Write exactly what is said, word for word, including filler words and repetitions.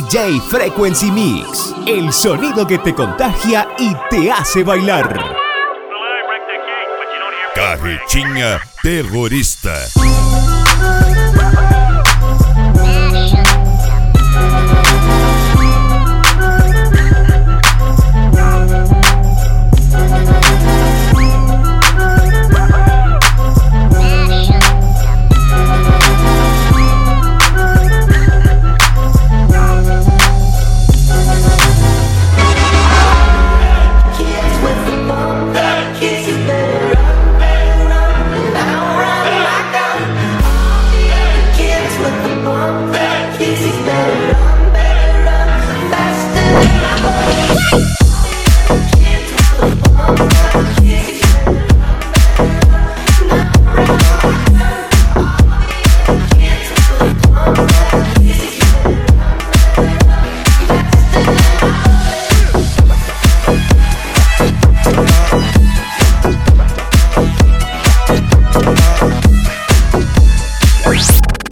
D J Frequency Mix, el sonido que te contagia y te hace bailar. Carretinha Terrorista.